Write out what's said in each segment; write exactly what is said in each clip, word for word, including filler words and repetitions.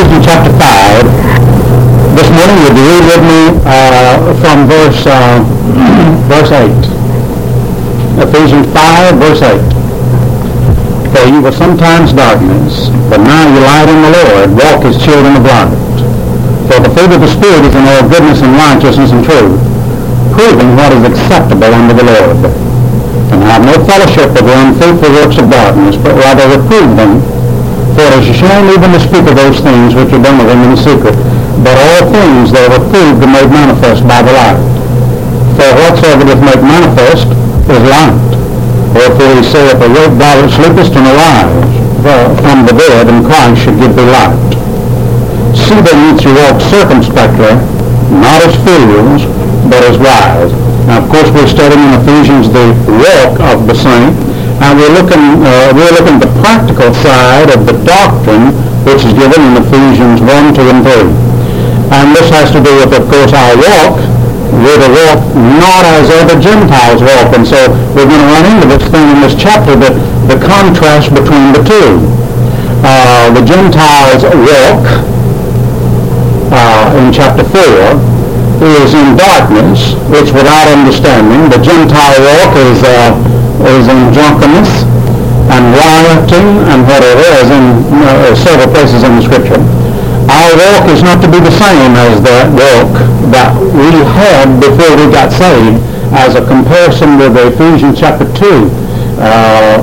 Ephesians chapter five. This morning would you read with me uh, from verse uh, verse eight. Ephesians five, verse eight. For you were sometimes darkness, but now you light in the Lord. Walk as children of light. For the fruit of the Spirit is in all goodness and righteousness and truth, proving what is acceptable unto the Lord. And have no fellowship with the unfruitful works of darkness, but rather reprove them. For it is a shame even to speak of those things which are done of them in secret. But all things that are reproved are made manifest by the light. For whatsoever doth make manifest is light. Wherefore he saith, Awake thou that sleepest, and arise from the dead, and Christ should give thee light. See then that you walk circumspectly, not as fools, but as wise. Now, of course, we're studying in Ephesians the walk of the saint, and we're looking uh, we're looking at the practical side of the doctrine which is given in Ephesians one, two, and three. And this has to do with, of course, our walk. We're to walk not as other Gentiles walk, and so we're going to run into this thing in this chapter, that the contrast between the two. Uh, the Gentiles walk uh, in chapter four is in darkness, it's without understanding. The Gentile walk is uh, is in drunkenness and rioting and whatever, as in uh, several places in the Scripture. Our walk is not to be the same as that walk that we had before we got saved, as a comparison with Ephesians chapter two. Uh,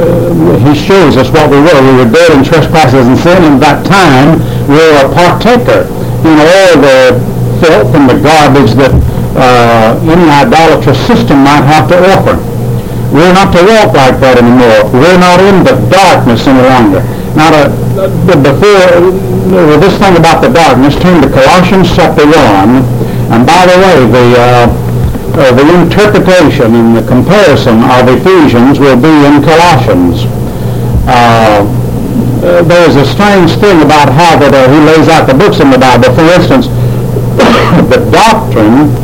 he shows us what we were. We were dead in trespasses and sin, and at that time we were a partaker in all the filth and the garbage that uh, any idolatrous system might have to offer. We're not to walk like that anymore. We're not in the darkness any longer. Now, to, uh, before uh, this thing about the darkness, turn to Colossians chapter one, and by the way, the uh, uh, the interpretation and the comparison of Ephesians will be in Colossians. Uh, uh, there's a strange thing about how that uh, he lays out the books in the Bible. For instance, the doctrine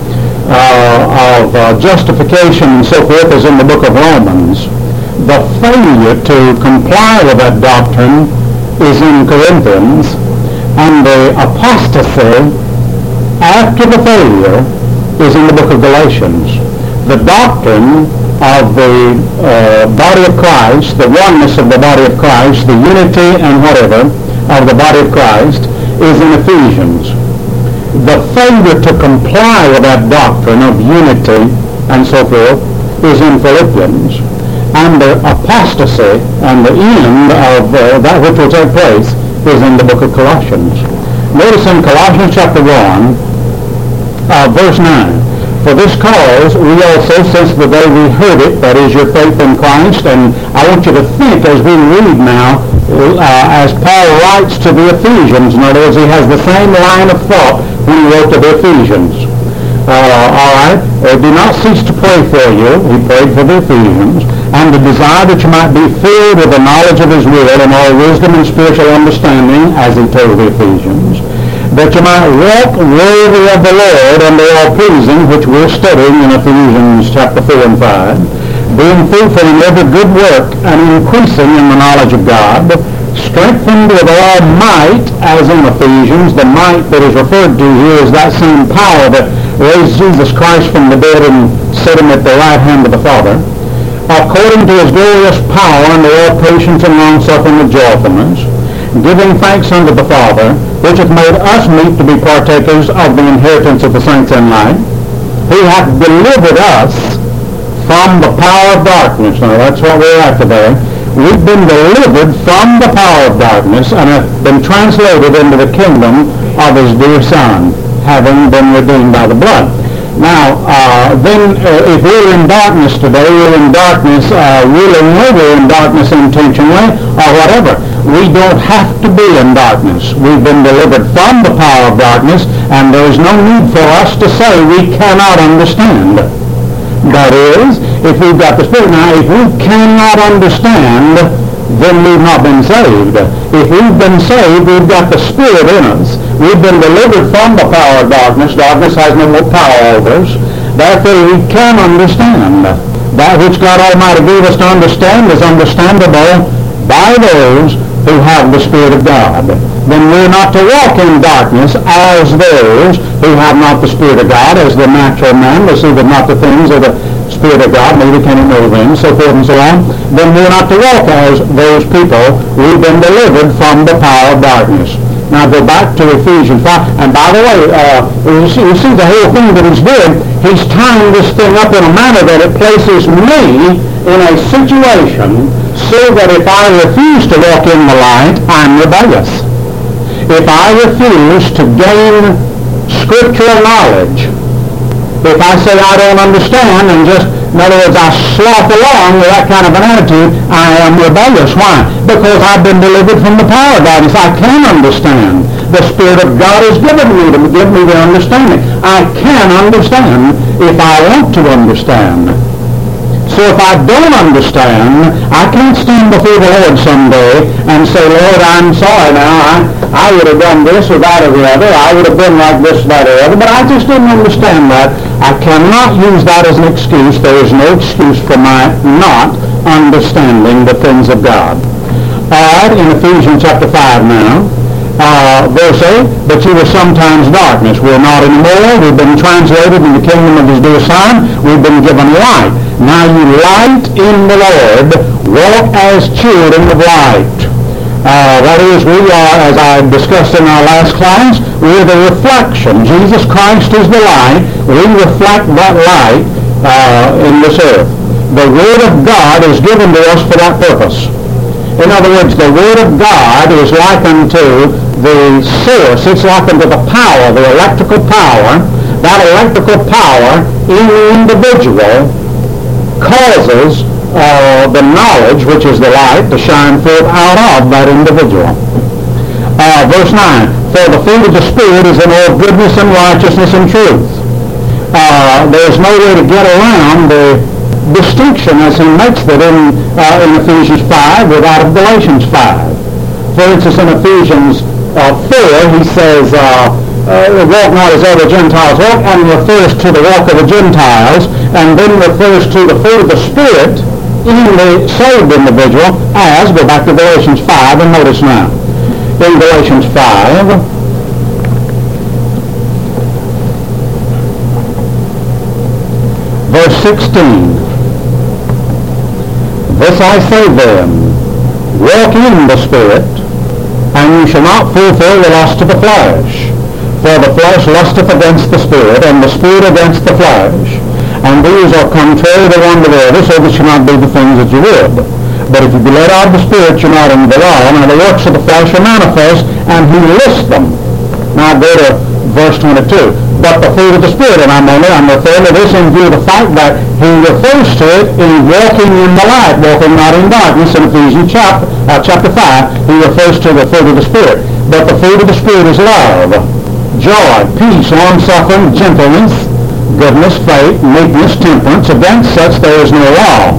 uh, of uh, justification and so forth is in the book of Romans. The failure to comply with that doctrine is in Corinthians, and the apostasy after the failure is in the book of Galatians. The doctrine of the uh, body of Christ, the oneness of the body of Christ, the unity and whatever of the body of Christ is in Ephesians. The failure to comply with that doctrine of unity and so forth is in Philippians. And the apostasy and the end of uh, that which will take place is in the book of Colossians. Notice in Colossians chapter one, uh, verse nine, For this cause we also, since the day we heard it, that is your faith in Christ, and I want you to think as we read now, uh, as Paul writes to the Ephesians, in other words, he has the same line of thought when he wrote to the Ephesians. Uh, all right, uh, do not cease to pray for you, he prayed for the Ephesians, and to desire that you might be filled with the knowledge of his will and all wisdom and spiritual understanding, as he told the Ephesians, that you might walk worthy of the Lord and they all pleasing, which we're studying in Ephesians chapter four and five, being fruitful in every good work and increasing in the knowledge of God, strengthened with all might, as in Ephesians. The might that is referred to here is that same power that raised Jesus Christ from the dead and set him at the right hand of the Father, according to his glorious power unto all patience and long-suffering with joyfulness, giving thanks unto the Father, which hath made us meet to be partakers of the inheritance of the saints in light, who hath delivered us from the power of darkness. Now that's what we're at today. We've been delivered from the power of darkness and have been translated into the kingdom of his dear Son, having been redeemed by the blood. Now, uh, then, uh, if we're in darkness today, we're in darkness uh, willingly, we're in darkness intentionally, or whatever. We don't have to be in darkness. We've been delivered from the power of darkness, and there is no need for us to say we cannot understand. That is, if we've got the Spirit. Now, if we cannot understand, then we've not been saved. If we've been saved, we've got the Spirit in us. We've been delivered from the power of darkness. Darkness has no more power over us. Therefore, we can understand. That which God Almighty gave us to understand is understandable by those who have the Spirit of God. Then we're not to walk in darkness as those who have not the Spirit of God, as the natural man receiveth not the things of the Spirit of God, neither can he know them, so forth and so on. Then we're not to walk as those people. We've been delivered from the power of darkness. Now go back to Ephesians five. And by the way, uh, you, see, you see the whole thing that he's doing. He's tying this thing up in a manner that it places me in a situation so that if I refuse to walk in the light, I'm rebellious. If I refuse to gain scriptural knowledge, if I say I don't understand and just, in other words, I sloth along with that kind of an attitude, I am rebellious. Why? Because I've been delivered from the power of darkness. I can understand. The Spirit of God has given me to give me the understanding. I can understand if I want to understand. So if I don't understand, I can't stand before the Lord someday and say, Lord, I'm sorry now. I, I would have done this or that or the other. I would have been like this, that, or the other. But I just didn't understand that. I cannot use that as an excuse. There is no excuse for my not understanding the things of God. All right, in Ephesians chapter five now. Uh, verse eight, but you were sometimes darkness. We're not anymore. We've been translated in the kingdom of his dear Son. We've been given light. Now you light in the Lord. Walk as children of light. Uh, that is, we are, as I discussed in our last class, we're the reflection. Jesus Christ is the light. We reflect that light uh, in this earth. The Word of God is given to us for that purpose. In other words, the Word of God is likened to the source. It's likened to the power, the electrical power. That electrical power in the individual causes uh, the knowledge, which is the light, to shine forth out of that individual. Uh, verse nine, for the fruit of the Spirit is in all goodness and righteousness and truth. Uh, there's no way to get around the distinction as he makes that in, uh, in Ephesians five with out of Galatians five. For instance, in Ephesians uh, four, he says, uh, uh, walk not as other Gentiles walk, and refers to the walk of the Gentiles, and then refers to the fruit of the Spirit in the saved individual as, go back to Galatians five, and notice now, in Galatians five, verse sixteen, this I say then, walk in the Spirit, and you shall not fulfill the lust of the flesh. For the flesh lusteth against the Spirit, and the Spirit against the flesh. And these are contrary the one to the other, so that you not do the things that you would. But if you be led out of the Spirit, you're not under the law. Now the works of the flesh are manifest, and he lists them. Now go to verse twenty-two. But the fruit of the Spirit, and I'm only, I'm referring to this in view of the fact that he refers to it in walking in the light, walking not in darkness. In Ephesians chapter, uh, chapter five, he refers to the fruit of the Spirit. But the fruit of the Spirit is love, joy, peace, long-suffering, gentleness, goodness, faith, meekness, temperance. Against such there is no law.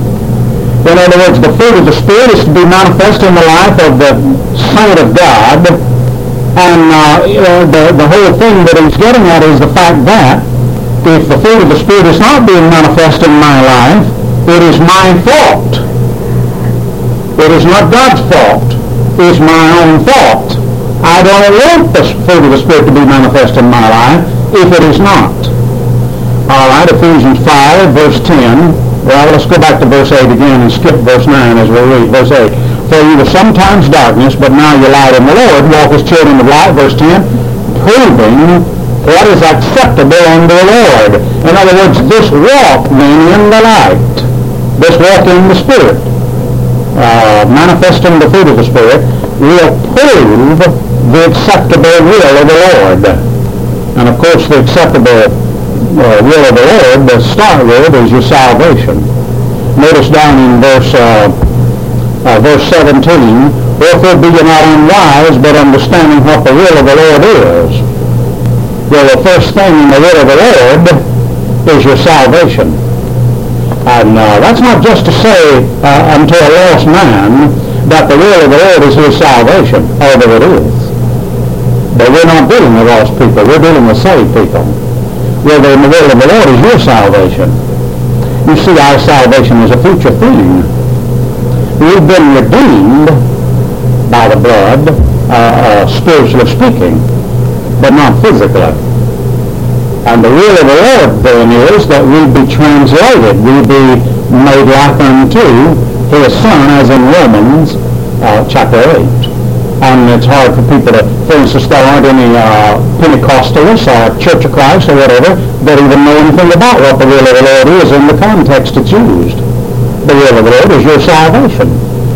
In other words, the fruit of the Spirit is to be manifest in the life of the saint of God. And uh, you know, the, the whole thing that he's getting at is the fact that if the fruit of the Spirit is not being manifest in my life, it is my fault. It is not God's fault. It's my own fault. I don't want the fruit of the Spirit to be manifest in my life if it is not. All right, Ephesians five, verse ten. Well, let's go back to verse eight again and skip verse nine as we read. Verse eight. For you were sometimes darkness, but now you light in the Lord. Walk as children of light, verse ten. Proving what is acceptable unto the Lord. In other words, this walk then in the light, this walk in the Spirit, uh, manifesting the fruit of the Spirit, will prove the acceptable will of the Lord. And of course, the acceptable uh, will of the Lord, the start with, is your salvation. Notice down in verse uh, uh, verse seventeen, wherefore be ye not unwise, but understanding what the will of the Lord is. Well, the first thing in the will of the Lord is your salvation. And uh, that's not just to say uh, unto a lost man that the will of the Lord is his salvation, although it is. But we're not dealing with lost people. We're dealing with saved people. Well, then the will of the Lord is your salvation. You see, our salvation is a future thing. We've been redeemed by the blood, uh, uh, spiritually speaking, but not physically. And the will of the Lord then is that we be translated, we be made like unto his Son, as in Romans uh, chapter eight. And it's hard for people to, for instance, there aren't any uh, Pentecostalists or Church of Christ or whatever that even know anything about what the will of the Lord is in the context it's used. The will of the Lord is your salvation.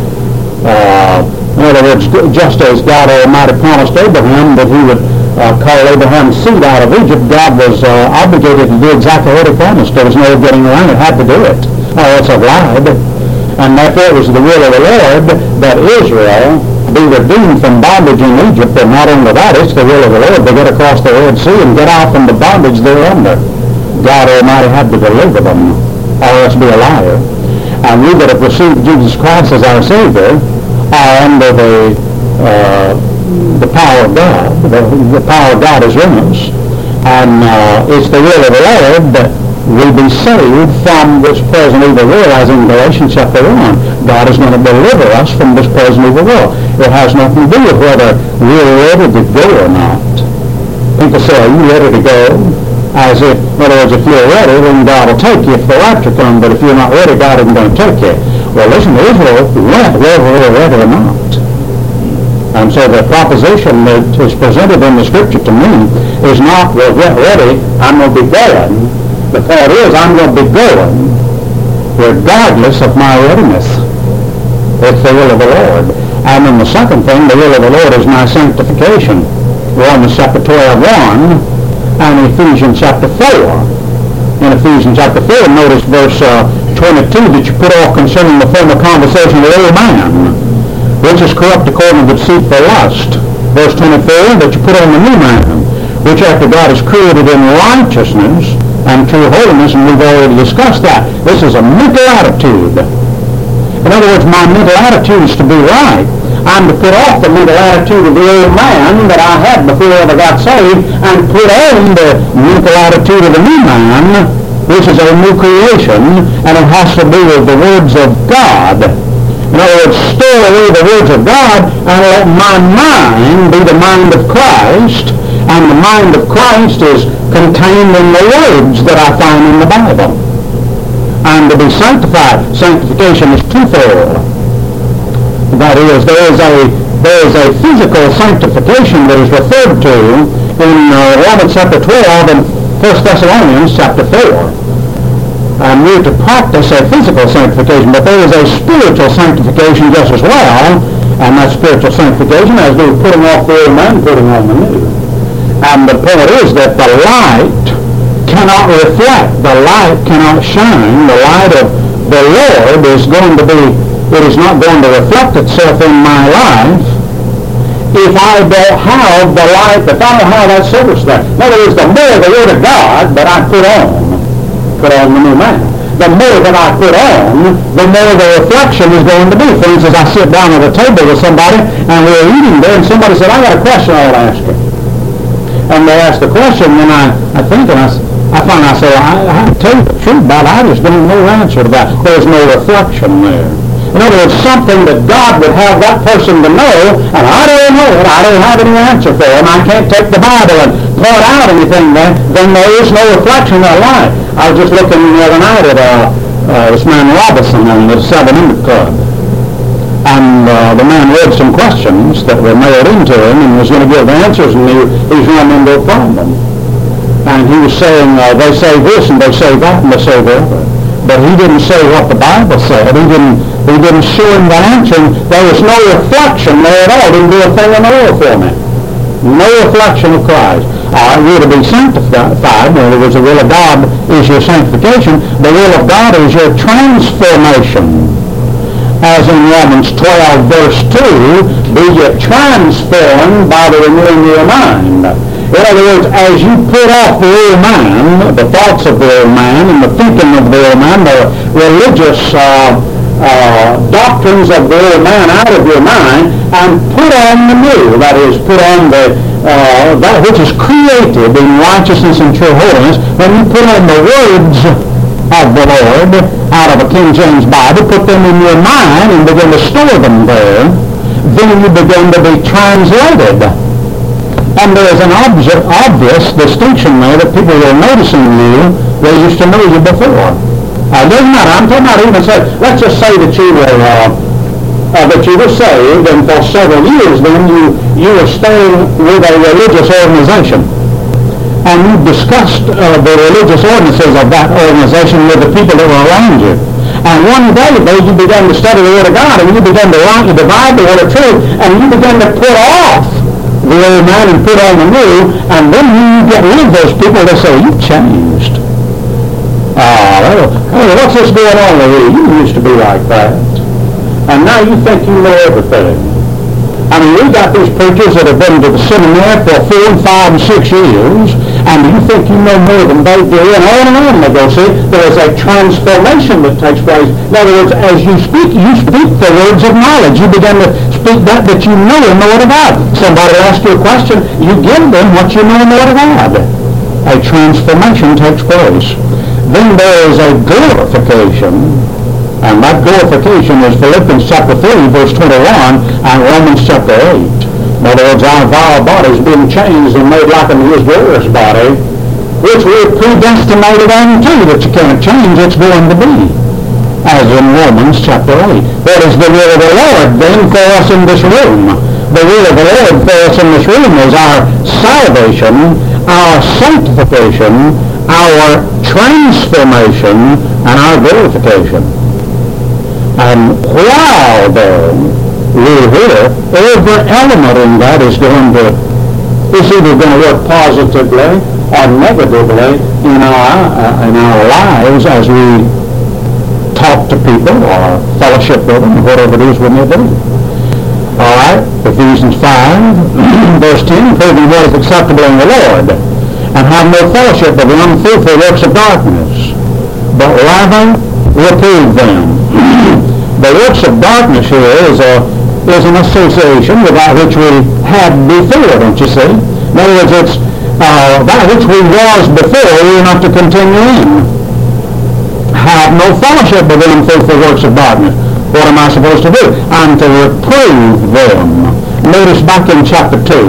Uh, in other words, just as God Almighty promised Abraham that he would uh, call Abraham's seed out of Egypt, God was uh, obligated to do exactly what he promised. There was no getting around it. Had to do it, or else I've lied. And therefore it was the will of the Lord that Israel be redeemed from bondage in Egypt. And not only that, it's the will of the Lord to get across the Red Sea and get out from the bondage they're under. God Almighty had to deliver them, or else be a liar. And we that have received Jesus Christ as our Savior are under the uh, the power of God. The, the power of God is in us. And uh, it's the will of the Lord that we be saved from this present evil world, as in Galatians chapter one. God is going to deliver us from this present evil world. It has nothing to do with whether we're ready to go or not. People say, are you ready to go? As if, in other words, if you're ready, then God will take you if the rapture comes, but if you're not ready, God isn't going to take you. Well, listen, Israel went whether they were ready or not. And so the proposition that is presented in the Scripture to me is not, well, get ready, I'm going to be going. The thought is, I'm going to be going regardless of my readiness. It's the will of the Lord. And then the second thing, the will of the Lord is my sanctification. Romans chapter twelve, one, and Ephesians chapter four. In Ephesians chapter four, notice verse uh, twenty-two, that you put off concerning the former conversation of the old man, which is corrupt according to deceitful lust. Verse twenty-four, that you put on the new man, which after God is created in righteousness and true holiness, and we've already discussed that. This is a mental attitude. In other words, my mental attitude is to be right. I'm to put off the mental attitude of the old man that I had before I got saved and put on the mental attitude of the new man, which is a new creation, and it has to do with the words of God. In other words, store away the words of God and let my mind be the mind of Christ, and the mind of Christ is contained in the words that I find in the Bible. And to be sanctified, sanctification is twofold. That is, there is a there is a physical sanctification that is referred to in uh, Romans chapter twelve and First Thessalonians chapter four. And we're to practice a physical sanctification, but there is a spiritual sanctification just as well, and that spiritual sanctification has to do with putting off the old man and putting on the new. And the point is that the light cannot reflect, the light cannot shine, the light of the Lord is going to be, it is not going to reflect itself in my life if I don't have the light, if I don't have that source there. In other words, the more the Word of God that I put on, put on the new man, the more that I put on, the more the reflection is going to be. For instance, I sit down at a table with somebody, and we're eating there, and somebody said, I got a question I want to ask you. And they asked the question, and I, I think, and I, I find I say, I, I tell you the truth about it, I just don't know the answer to that. There's no reflection there. In other words, something that God would have that person to know, and I don't know it, I don't have any answer for him, I can't take the Bible and point out anything there, then there is no reflection of that life. I was just looking the other night at uh, uh, this man Robinson and the Seven Hundred Club. And uh, the man read some questions that were mailed into him and was going to give answers, and he, he's run into a problem. And he was saying, uh, they say this and they say that and they say the other. But he didn't say what the Bible said. He didn't, he didn't show him the answer. There was no reflection there at all. He didn't do a thing in the world for me. No reflection of Christ. Uh, you're to be sanctified. In other words, the will of God is your sanctification. The will of God is your transformation. As in Romans twelve, verse two, be ye transformed by the renewing of your mind. In other words, as you put off the old man, the thoughts of the old man, and the thinking of the old man, the religious uh, uh, doctrines of the old man out of your mind, and put on the new, that is, put on the uh, that which is created in righteousness and true holiness, when you put on the words of the Lord out of a King James Bible, put them in your mind and begin to store them there, then you begin to be translated. And there's an obvi- obvious distinction there that people will notice in you. They used to know you before. Uh, it doesn't matter. I'm talking about even say, let's just say that you were uh, uh, that you were saved, and for several years then you you were staying with a religious organization, and you discussed uh, the religious ordinances of that organization with the people that were around you. And one day, though, you began to study the Word of God, and you began to write, you divide the Word of truth, and you began to put off the old man and put on the new, and then you get rid of those people that say, you've changed. Ah, oh, hey, what's this going on with you? You used to be like that. And now you think you know everything. I mean, we got these preachers that have been to the seminary for four and five and six years, and you think you know more than they do, and on and on they go. See, there is a transformation that takes place. In other words, as you speak, you speak the words of knowledge. You begin to speak that that you know and know it about. Somebody asks you a question, you give them what you know and know it about. A transformation takes place. Then there is a glorification, and that glorification is Philippians chapter three, verse twenty-one, and Romans chapter eight. In other words, our vile bodies being changed and made like unto his glorious body, which we're predestinated unto, that you can't change, it's going to be. As in Romans chapter eight. What is the will of the Lord then for us in this room? The will of the Lord for us in this room is our salvation, our sanctification, our transformation, and our glorification. And while then we're here, every element in that is going to, is either going to work positively or negatively in our, uh, in our lives as we talk to people or fellowship with them, whatever it is we may do. All right, Ephesians five, verse ten, proving what is acceptable in the Lord, and have no fellowship with the unfruitful works of darkness, but rather reprove them. The works of darkness here is a is an association with that which we had before, don't you see? In other words, it's uh, that which we was before we're not to continue in. Have no fellowship with the unfruitful works of darkness. What am I supposed to do? I'm to reprove them. Notice back in chapter two,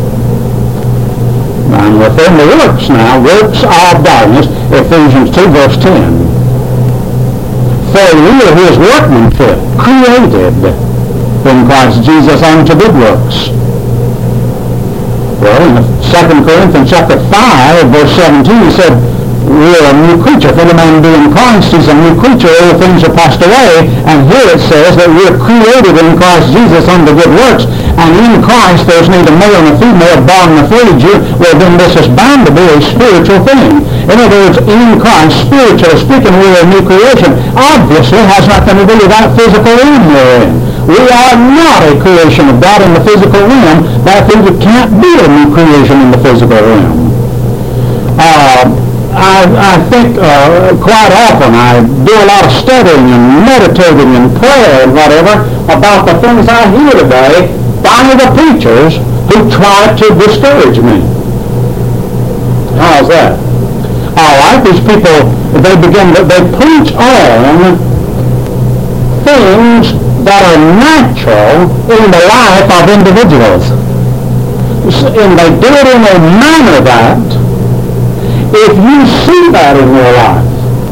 I'm within the works now, works of darkness, Ephesians two, verse ten. For we are his workmanship, created in Christ Jesus unto good works. Well, in Second Corinthians chapter five, verse seventeen, he said, we're a new creature. If any man be in Christ, he's a new creature. All things are passed away. And here it says that we're created in Christ Jesus unto good works. And in Christ there's neither male nor female, bond nor free Jew. Well, then this is bound to be a spiritual thing. In other words, in Christ, spiritually speaking, we're a new creation. Obviously, it has nothing to do with that physical realm we're in. We are not a creation of God in the physical realm. That means it can't be a new creation in the physical realm. Uh, I, I think uh, quite often I do a lot of studying and meditating and prayer and whatever about the things I hear today by the preachers who try to discourage me. How's that? All right, these people, they begin to, they preach on things that are natural in the life of individuals. And they do it in a manner that if you see that in your life,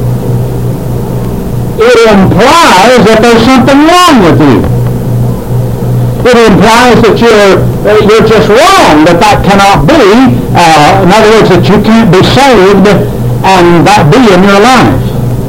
it implies that there's something wrong with you. It implies that you're you're just wrong, that that cannot be. Uh, in other words, that you can't be saved and that be in your life.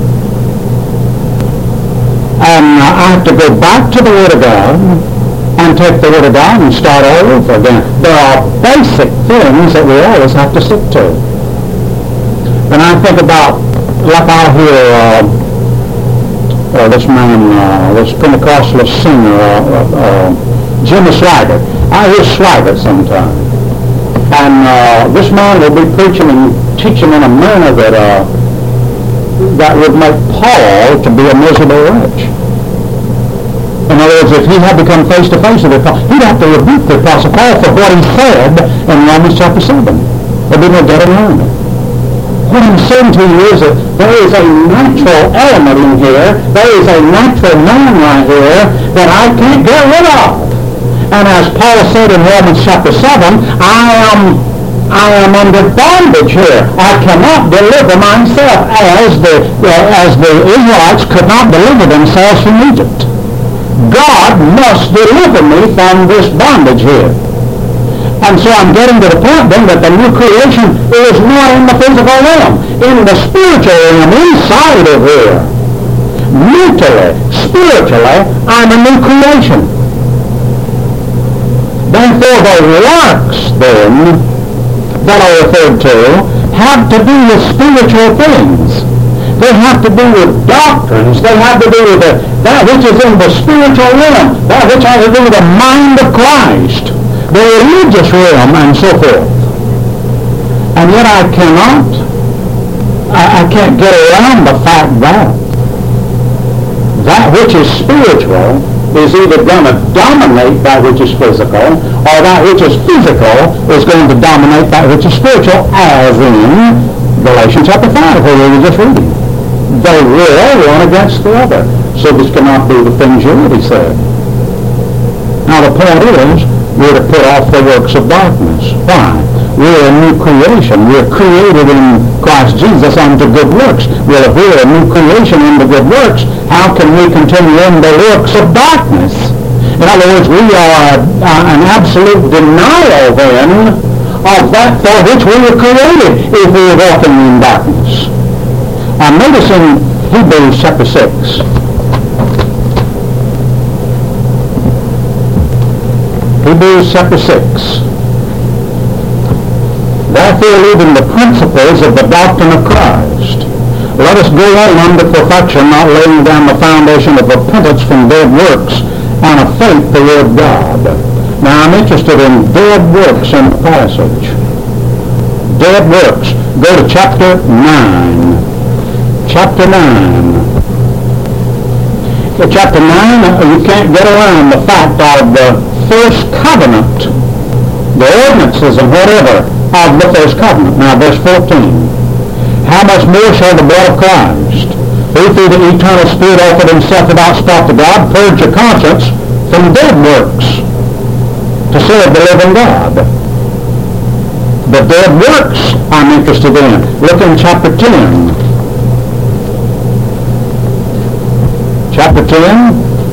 And uh, I have to go back to the Word of God and take the Word of God and start all over again. There are basic things that we always have to stick to. And I think about, like I hear uh, uh, this man, uh, this Pentecostalist singer, uh, uh, Jimmy Swaggart. I hear Swaggart sometimes. And uh, this man will be preaching and teaching in a manner that uh, that would make Paul to be a miserable wretch. In other words, if he had to come face to face with the Apostle, he'd have to rebuke the Apostle Paul for what he said in Romans chapter seven. There'd be no getting around it. What I'm saying to you is that there is a natural element in here, there is a natural man right here that I can't get rid of. And as Paul said in Romans chapter seven, I am I am under bondage here. I cannot deliver myself, as the uh, as the Israelites could not deliver themselves from Egypt. God must deliver me from this bondage here. And so I'm getting to the point then that the new creation is not in the physical realm, in the spiritual realm, inside of here. Mentally, spiritually, I'm a new creation. Therefore, the works then that are referred to have to do with spiritual things. They have to do with doctrines. They have to do with the, that which is in the spiritual realm, that which has to do with the mind of Christ, the religious realm, and so forth. And yet I cannot, I, I can't get around the fact that that which is spiritual is either going to dominate that which is physical, or that which is physical is going to dominate that which is spiritual, as in Galatians chapter five, where we were just reading. They will one against the other. So this cannot be the things you already said. Now the point is, we're to put off the works of darkness. Why? We're a new creation. We're created in Christ Jesus unto good works. Well, if we're a new creation unto good works, how can we continue in the works of darkness? In other words, we are uh, an absolute denial then of that for which we were created if we are walking in darkness. And notice in Hebrews chapter six. Hebrews chapter six. Therefore, leaving the principles of the doctrine of Christ, let us go on unto perfection, not laying down the foundation of repentance from dead works and of faith toward God. Now, I'm interested in dead works in the passage. Dead works. Go to chapter nine. Chapter nine. In chapter nine, you can't get around the fact of the first covenant, the ordinances and whatever of the first covenant. Now, verse fourteen. How much more shall the blood of Christ, who through the eternal Spirit offered himself without spot to God, purge your conscience from dead works to serve the living God? The dead works I'm interested in. Look in chapter ten. Chapter ten.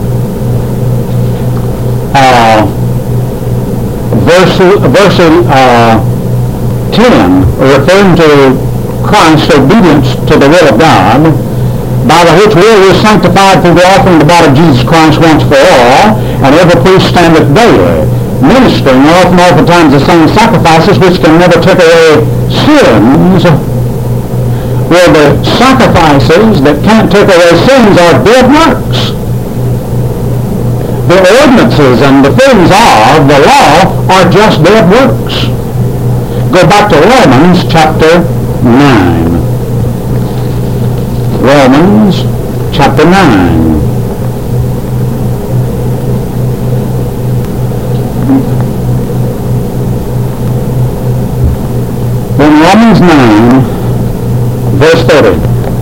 Uh, verse, verse uh, ten, referring to Christ's obedience to the will of God, by the which will we are sanctified through the offering of the body of Jesus Christ once for all, and every priest standeth daily, ministering often oftentimes the same sacrifices which can never take away sins. Well, the sacrifices that can't take away sins are dead works. The ordinances and the things of the law are just dead works. Go back to Romans chapter nine. Romans chapter nine. In Romans nine, verse thirty.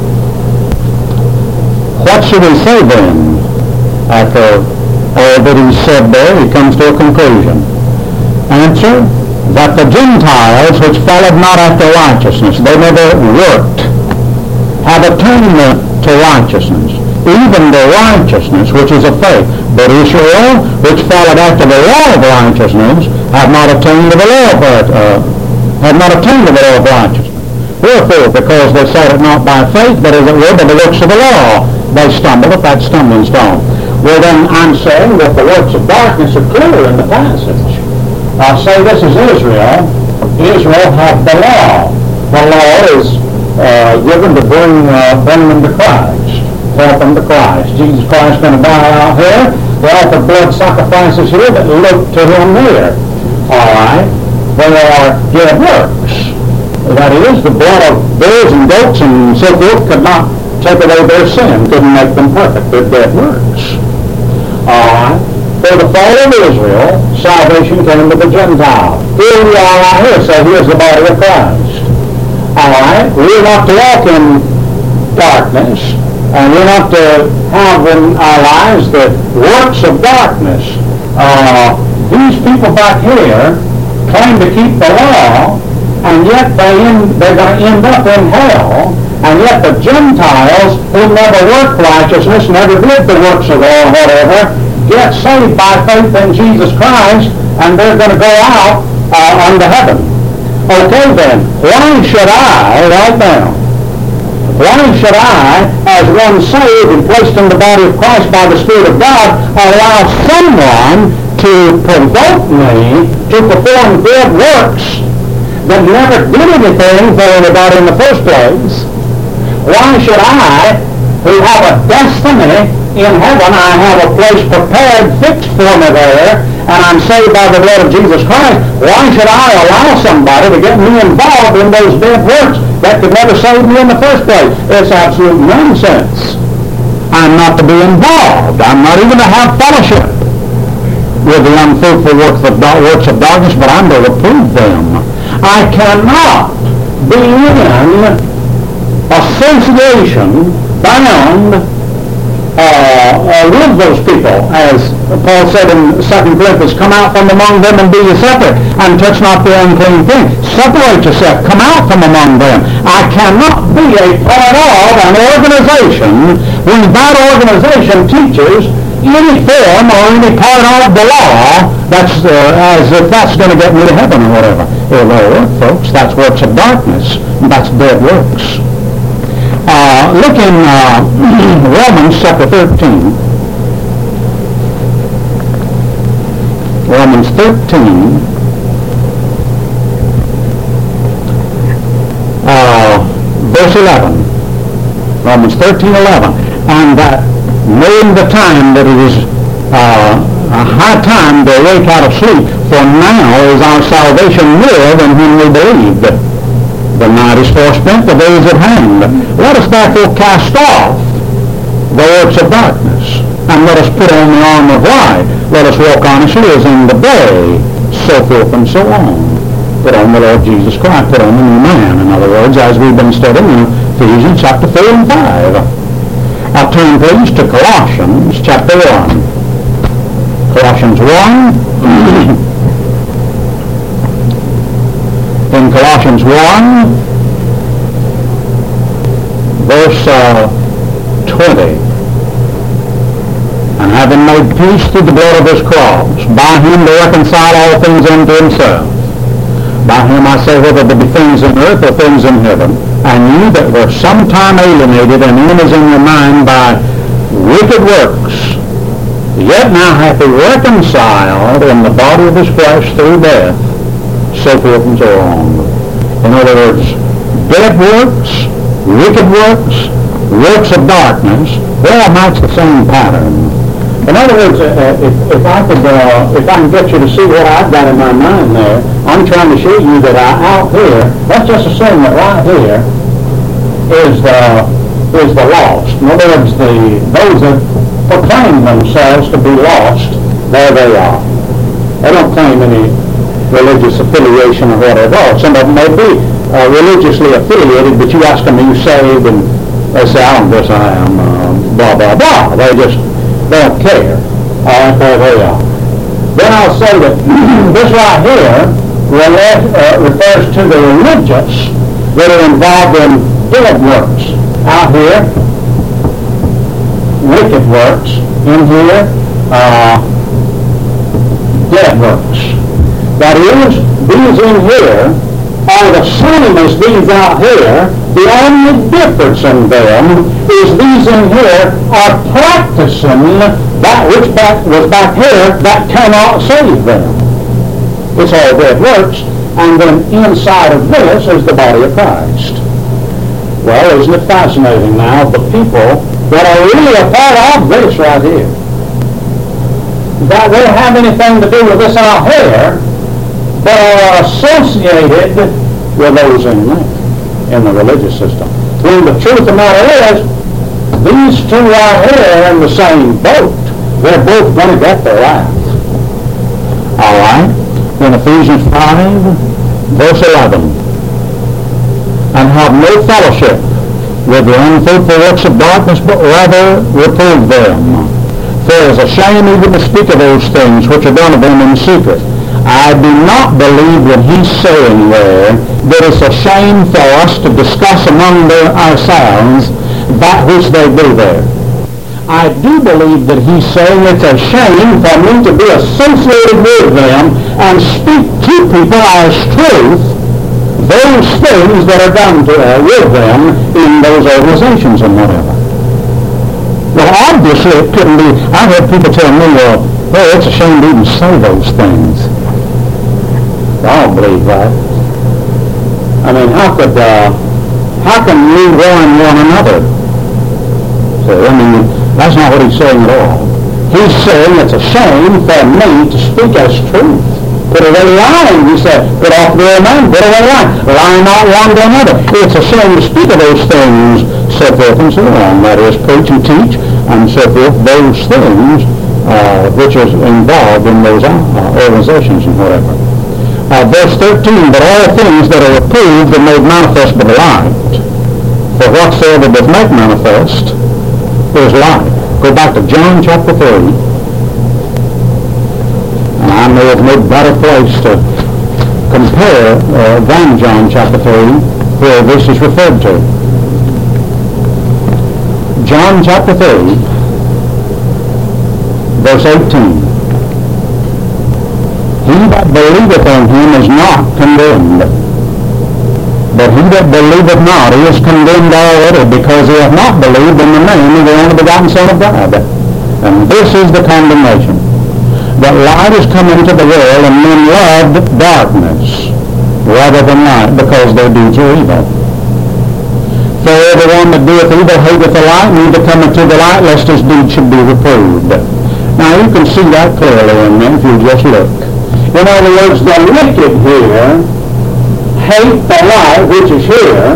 What should we say then? After all that he said there, he comes to a conclusion. Answer, that the Gentiles which followed not after righteousness, they never worked, have attained to righteousness, even the righteousness which is of faith. But Israel, which followed after the law of righteousness, have not attained to the law of uh, have not attained to the law of righteousness. Wherefore, because they sought it not by faith, but as it were by the works of the law, they stumbled at that stumbling stone. Well, then I'm saying that the works of darkness are clear in the passage. I'll say this is Israel. Israel had the law. The law is uh, given to bring uh, bring them to Christ, help them to Christ. Jesus Christ going to die out here. They offer blood sacrifices here that look to him there. All right. They are dead works. That is, the blood of bulls and goats and so forth could not take away their sin, couldn't make them perfect. They're dead works. All right. For the fall of Israel, salvation came to the Gentiles. Here we are right here, so here's the body of Christ. All right? We're not to walk in darkness, and we're not to have in our lives the works of darkness. Uh, people back here claim to keep the law, and yet they end, they're going to end up in hell, and yet the Gentiles who never worked righteousness, never did the works of law or whatever, get saved by faith in Jesus Christ, and they're going to go out uh, unto heaven. Okay then, why should I, right now, why should I, as one saved and placed in the body of Christ by the Spirit of God, allow someone to provoke me to perform good works that never did anything for anybody in the first place? Why should I, who have a destiny in heaven, I have a place prepared, fixed for me there, and I'm saved by the blood of Jesus Christ, why should I allow somebody to get me involved in those dead works that could never save me in the first place? It's absolute nonsense. I'm not to be involved. I'm not even to have fellowship with the unfruitful works of, works of darkness, but I'm to reprove them. I cannot be in association, bound uh, uh, with those people, as Paul said in Second Corinthians, come out from among them and be ye separate, and touch not the unclean thing. Separate yourself, come out from among them. I cannot be a part of an organization when that organization teaches any form or any part of the law that's uh, as if that's going to get me to heaven or whatever. Well, no, folks, that's works of darkness. That's dead works. Uh, look in uh, Romans chapter thirteen. Romans thirteen. Uh, verse eleven. Romans thirteen, eleven. And that knowing the time that it is uh, a high time to awake out of sleep, for now is our salvation nearer than when we believed. The night is far spent, the day is at hand. Let us therefore cast off the works of darkness, and let us put on the armor of light. Let us walk honestly as in the day, so forth and so on. Put on the Lord Jesus Christ, put on the new man. In other words, as we've been studying in Ephesians chapter four and five. I'll turn please to Colossians chapter one. Colossians one. In Colossians one, verse uh, twenty. And having made peace through the blood of his cross, by him to reconcile all things unto himself. By him I say, whether there be things in earth or things in heaven, and you that were sometime alienated and enemies in your mind by wicked works, yet now hath he reconciled in the body of his flesh through death, so forth and so on. In other words, dead works, wicked works, works of darkness, they all match the same pattern. In other words, uh, if, if I could, uh, if I can get you to see what I've got in my mind there, I'm trying to show you that I, out here, let's just assume that right here is the is the lost. In other words, the those that proclaim themselves to be lost, there they are. They don't claim any religious affiliation or whatever. Some of them may be uh, religiously affiliated, but you ask them, are you saved? And they say, I don't guess I am, uh, blah, blah, blah. They just don't care. All right, there they are. Then I'll say that this right here uh, refers to the religious that are involved in dead works. Out here, wicked works. In here, uh, dead works. That is, these in here are the same as these out here. The only difference in them is these in here are practicing that which back, was back here that cannot save them. It's all dead works. And then inside of this is the body of Christ. Well, isn't it fascinating now, the people that are really a part of this right here, that don't have anything to do with this out here, but are associated with those in there, in the religious system. When the truth of the matter is, these two right here are in the same boat. They're both going to get their wrath. All right. In Ephesians five, verse eleven. And have no fellowship with the unfruitful works of darkness, but rather reprove them. For it is a shame even to speak of those things which are done of them in secret. I do not believe that he's saying there that it's a shame for us to discuss among the, ourselves that which they do there. I do believe that he's saying it's a shame for me to be associated with them and speak to people as truth those things that are done to, uh, with them in those organizations and whatever. Well, obviously it couldn't be. I've had people tell me, well, well, it's a shame to even say those things. I don't believe that. I mean, how could, uh, how can we warn one another? So, I mean, that's not what he's saying at all. He's saying it's a shame for me to speak as truth. Put away lying, he said. Put off the old man, put away lying. Lie not one to another. It's a shame to speak of those things, so forth and so on. That is, preach and teach, and so forth, those things uh, which is involved in those uh, organizations and whatever. Uh, verse thirteen, but all things that are approved are made manifest by the light. For whatsoever doth make manifest is light. Go back to John chapter three. And I know of no better place to compare uh, than John chapter three, where this is referred to. John chapter three, verse eighteen. He that believeth on him is not condemned. But he that believeth not, he is condemned already, because he hath not believed in the name of the only begotten Son of God. And this is the condemnation, that light is come into the world, and men loved darkness rather than light, because their deeds are evil. For everyone that doeth evil hateth the light, neither cometh to the light, lest his deeds should be reproved. Now you can see that clearly in there if you just look. In other words, the wicked here hate the light which is here,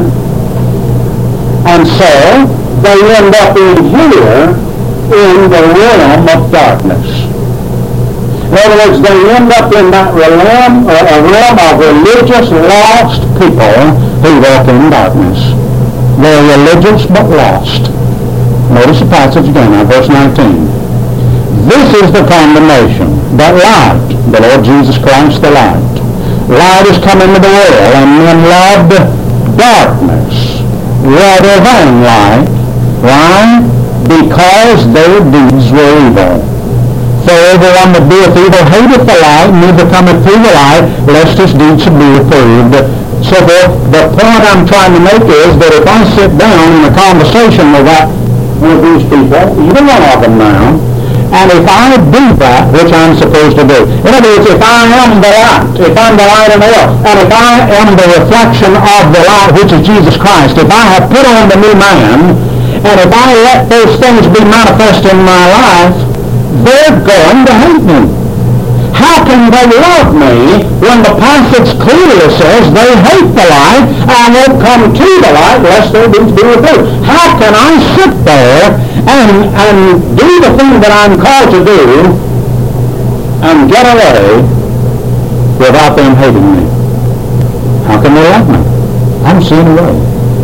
and so they end up in here in the realm of darkness. In other words, they end up in that realm, uh, a realm of religious, lost people who walk in darkness. They're religious but lost. Notice the passage again, now, verse nineteen. This is the condemnation, that light, the Lord Jesus Christ, the light. Light is come into the world, and men loved darkness rather than light. Why? Because their deeds were evil. For everyone that doeth evil hateth the light, neither cometh to the light, lest his deeds should be reproved. So the, the point I'm trying to make is that if I sit down in a conversation with, that, with these people, either one of them now, and if I do that which I'm supposed to do, in other words, if I am the light, if I'm the light in the world, and if I am the reflection of the light which is Jesus Christ, if I have put on the new man, and if I let those things be manifest in my life, they're going to hate me. How can they love me when the passage clearly says they hate the light and won't come to the light lest their deeds be reproved? How can I sit there and, and do the thing that I'm called to do and get away without them hating me? How can they love me? I'm seeing a way.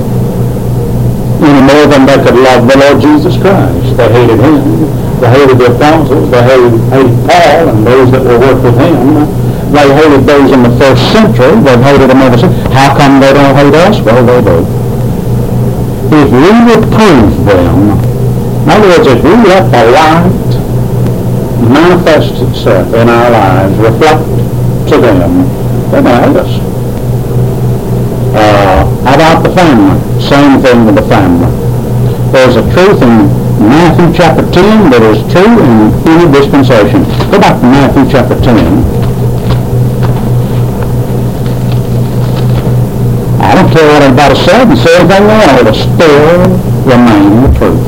Any more than they could love the Lord Jesus Christ. They hated him. They hated the apostles. They hated, hated Paul and those that were worked with him. They hated those in the first century. They've hated them ever since. How come they don't hate us? Well, they do. If we reprove them, in other words, if we let the light manifest itself in our lives, reflect to them, they're going to hate us. Uh, how about the family? Same thing with the family. There's a truth in Matthew chapter ten that is true in any dispensation. Go back to Matthew chapter ten. I don't care what anybody said and say anything they want, it'll still remain the truth.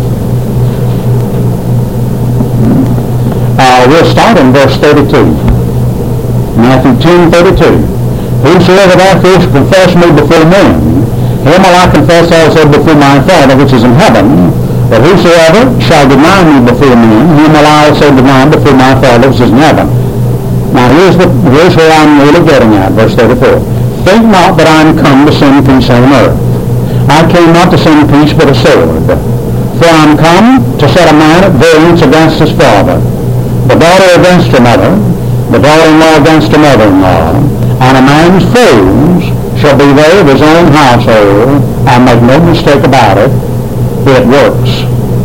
Uh, we'll start in verse thirty-two. Matthew ten thirty-two. Whosoever therefore shall confess me before men, him will I confess also before my Father which is in heaven. But whosoever shall deny me before men, him will I also deny before my Father which is in heaven. Now here's, the, here's where I'm really getting at, verse thirty-four. Think not that I am come to send peace on earth. I came not to send peace but a sword. For I am come to set a man at variance against his father, the daughter against her mother, the daughter-in-law against the mother-in-law, and a man's foes shall be there of his own household, and make no mistake about it, it works.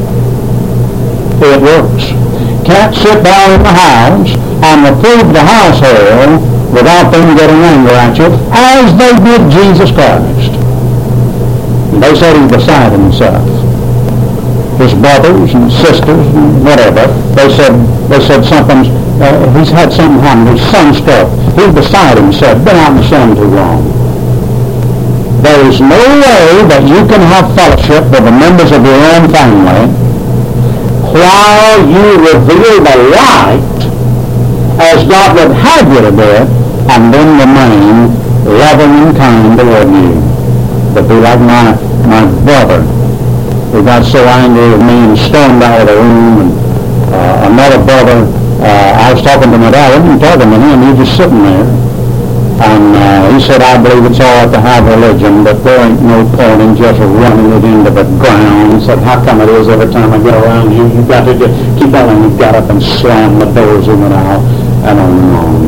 It works. Can't sit down in the house and reprove the household without them getting angry at you, as they did Jesus Christ. They said he's beside himself. His brothers and sisters and whatever, they said they said something, uh, he's had something happen, his son struck. He's beside himself, been out in the sun too long. There is no way that you can have fellowship with the members of your own family while you reveal the light as God would have you to do it, and then remain loving and kind toward you. But be like my, my brother who got so angry with me and stormed out of the room, and uh, another brother, uh, I was talking to my dad, I wasn't talking to him, he was just sitting there, and uh, he said, I believe it's all right to have religion, but there ain't no point in just running it into the ground. He said, how come it is every time I get around you, you've got to just keep on, and you've got up and slam the doors in and out, and on and on.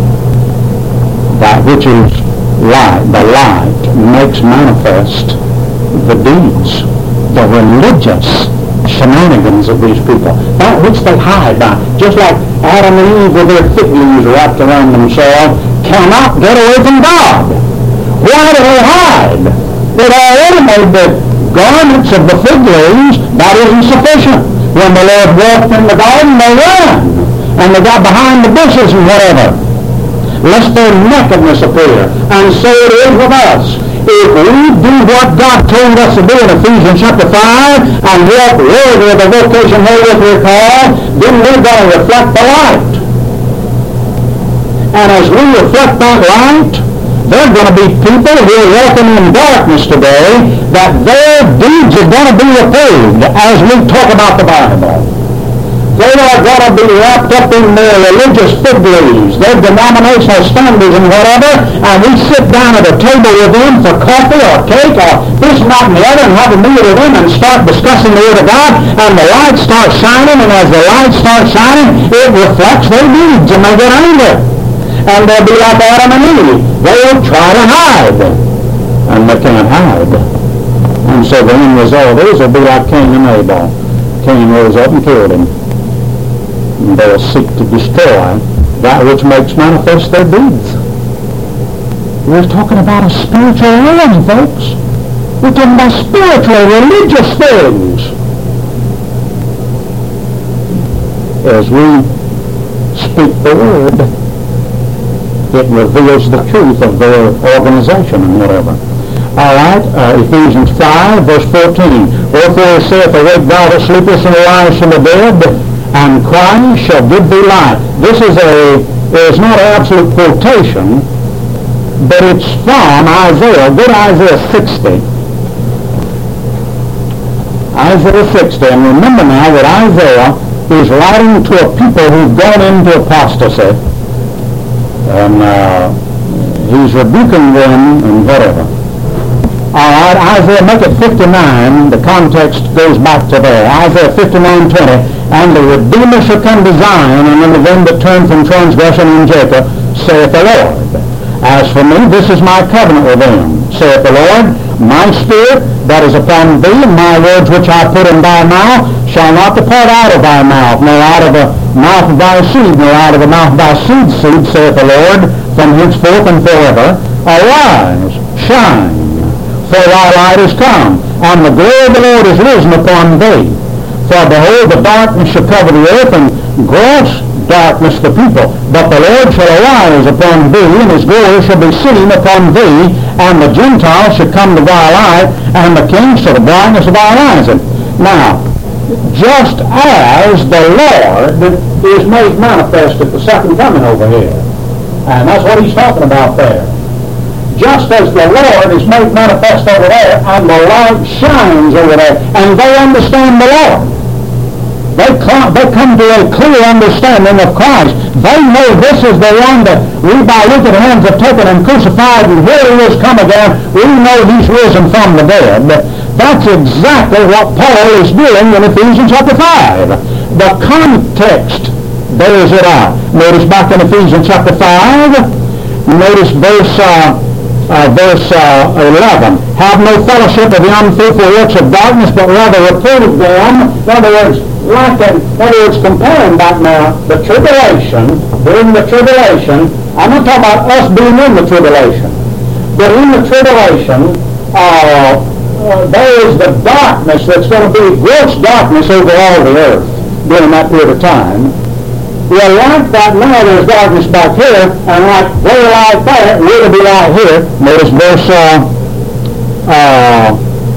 That which is light, the light, makes manifest the deeds, the religious shenanigans of these people, that which they hide by. Just like Adam and Eve with their fig leaves wrapped around themselves, cannot get away from God. Why do they hide? They'd already made the garments of the fig leaves. That isn't sufficient. When the Lord walked in the garden, they ran, and they got behind the bushes and whatever, lest their nakedness appear. And so it is with us. If we do what God told us to do in Ephesians chapter five and walk worthy of the vocation wherewith we're called, then we're going to reflect the light. And as we reflect that light, there are going to be people who are walking in darkness today, that their deeds are going to be reproved as we talk about the Bible. They are going to be wrapped up in their religious fig leaves, their denominational standards and whatever, and we sit down at a table with them for coffee or cake or this, that, and the other, and have a meal with them and start discussing the Word of God, and the light starts shining, and as the light starts shining, it reflects their deeds, and they get angry. And they'll be like Adam and Eve. They'll try to hide, and they can't hide. And so the end result is they'll be like Cain and Abel. Cain rose up and killed him. And they'll seek to destroy that which makes manifest their deeds. We're talking about a spiritual realm, folks. We're talking about spiritual, religious things. As we speak the Word, it reveals the truth of their organization and whatever. All right, uh, Ephesians five, verse fourteen. Wherefore saith, awake thou that sleepest, and arise from the dead, and Christ shall give thee light. This is a, it is not an absolute quotation, but it's from Isaiah. Go to Isaiah sixty. Isaiah sixty, and remember now that Isaiah is writing to a people who've gone into apostasy, and uh, he's rebuking them and whatever. All right, Isaiah, make it fifty-nine. The context goes back to there. Isaiah fifty-nine twenty. And the Redeemer shall come to Zion, and unto them that turn from transgression in Jacob, saith the Lord. As for me, this is my covenant with them, saith the Lord. My spirit that is upon thee, and my words which I put in thy mouth, shall not depart out of thy mouth, nor out of the mouth of thy seed, nor out of the mouth of thy seed's seed, saith the Lord, from henceforth and forever. Arise, shine, for thy light is come, and the glory of the Lord is risen upon thee. For behold, the darkness shall cover the earth, and gross darkness the people. But the Lord shall arise upon thee, and his glory shall be seen upon thee, and the Gentiles shall come to thy light, and the kings to the brightness of thy rising. Now, just as the Lord is made manifest at the second coming over here, and that's what he's talking about there. Just as the Lord is made manifest over there, and the light shines over there, and they understand the Lord. They come, they come to a clear understanding of Christ. They know this is the one that we by wicked hands have taken and crucified, and here he is come again. We know he's risen from the dead. That's exactly what Paul is doing in Ephesians chapter five. The context bears it out. Notice back in Ephesians chapter five, notice verse uh, uh, verse uh, eleven. Have no fellowship with the unfruitful works of darkness, but rather reprove them. In other words, like in, in other words, comparing back now the tribulation, during the tribulation. I'm not talking about us being in the tribulation, but in the tribulation, uh, uh, there is the darkness that's going to be gross darkness over all the earth during that period of time. Well, like that now, there's darkness back here, and like way like there, we're to be out here. Notice verse uh, uh,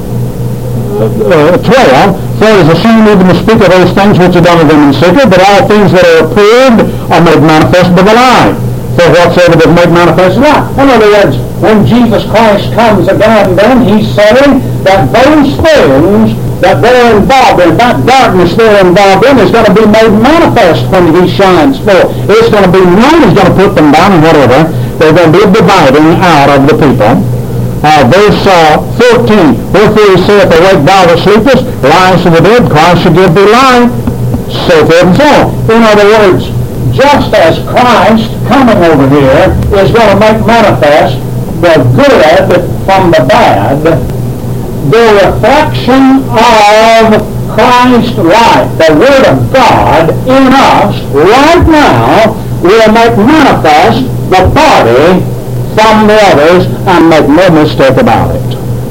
uh, twelve. For it is a shame even to speak of those things which are done of them in secret, but all things that are approved are made manifest by the light. For whatsoever is made manifest is light. In other words, when Jesus Christ comes again, then he's saying that those things that they're involved in, that darkness they're involved in, is going to be made manifest when he shines forth. It's going to be known, he's going to put them down and whatever. They're going to be dividing out of the people. Uh, verse uh, fourteen, wherefore he saith, awake thou that sleepest, rise to the dead, Christ shall give thee light, so forth and so on. In other words, just as Christ coming over here is going to make manifest the good from the bad, the reflection of Christ's light, the Word of God in us right now, will make manifest the body from the others, and make no mistake about it.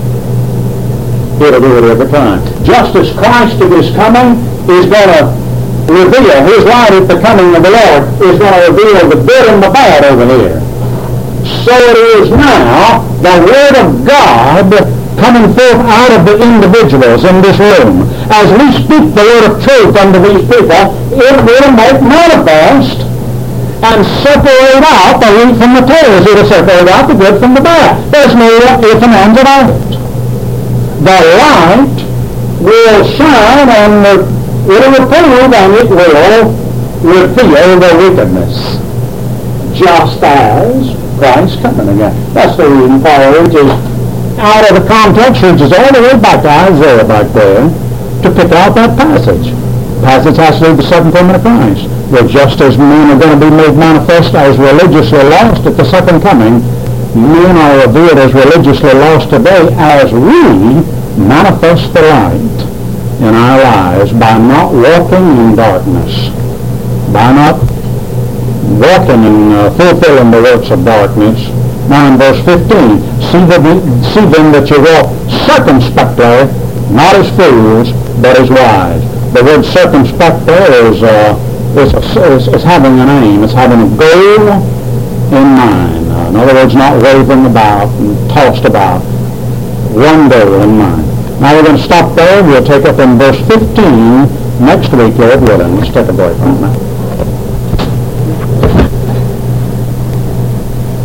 It'll do it every time. Just as Christ at his coming is going to reveal his light at the coming of the Lord, is going to reveal the good and the bad over here. So it is now the Word of God coming forth out of the individuals in this room. As we speak the word of truth unto these people, it will make manifest and separate out the wheat from the tares. It will separate out the good from the bad. There's no if and ands about it. The light will shine, and it will reprove, and it will reveal the wickedness, just as Christ coming again. That's the reason Paul reaches out of the context, reaches all the way back to Isaiah back there to pick out that passage. The passage has to do with the second coming of Christ. Well, just as men are going to be made manifest as religiously lost at the second coming, men are revealed as religiously lost today as we manifest the light in our lives by not walking in darkness, by not walking and uh, fulfilling the works of darkness. Now in verse fifteen, see, that, see then that you walk circumspectly, not as fools, but as wise. The word circumspect there is, uh, is, is, is having an aim, it's having a goal in mind. Uh, in other words, not wavering about and tossed about. One goal in mind. Now we're going to stop there. We'll take up in verse fifteen next week, Lord willing. Let's take a break on that.